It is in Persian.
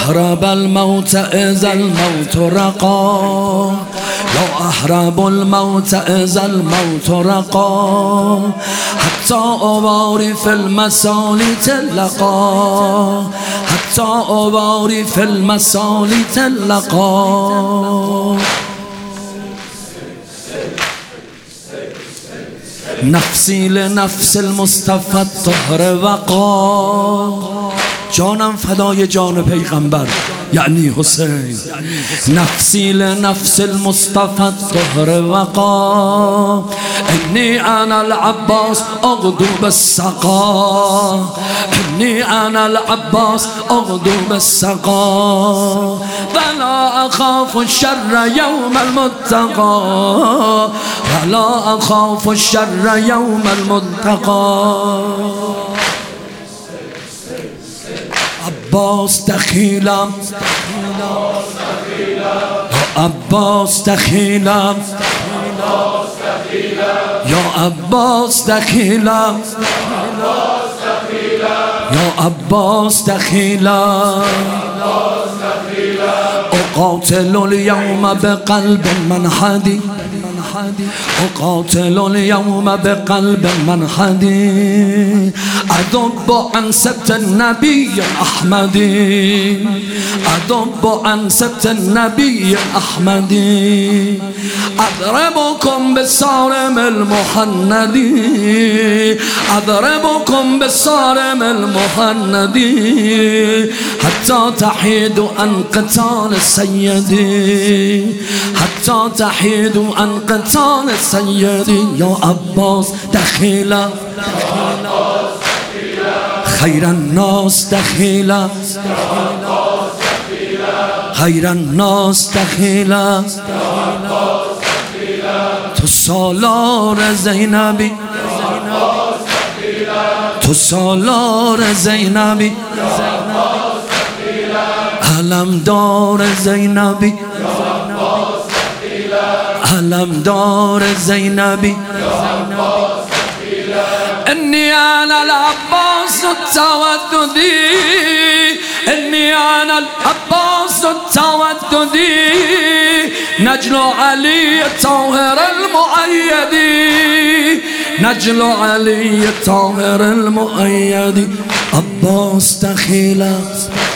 أهرب الموت إذا الموت رقى يا أهرب الموت إذا الموت رقى حتى أباري في المسال تلقى حتى أباري في المسال تلقى نفسي لنفس المصطفى الطهر وقا جانم فدای جان پیغمبر یعنی حسین نفسی لنفس المصطفى الطهر وقا انی انا العباس اغدو بالسقا انی انا العباس اغدو بالسقا ولا اخاف الشر يوم المتقى ولا اخاف الشر يوم المتقى عباس دخیلم عباس دخیلم یا عباس دخیلم یا عباس دخیلم اقاتل اليوم بقلب منحدی أقاتل اليوم بقلب منحدي أذب عن سبت النبي الأحمدي أذب عن سبت النبي الأحمدي أضربكم بالصارم المحندي أضربكم بالصارم المحندي حتى تحيدوا عن قتال السيد حتى تحيدوا عن قتال السيد يا عباس دخيلا خير الناس دخيلا خير الناس دخيلا تو سالار زينبي تو سالار زينبي علمدار زينبي علمدار زينبي إني أنا العباس التوددي إني أنا العباس التوددي نجل علي الطاهر المؤيد نجل علي الطاهر المؤيد عباس دخيلا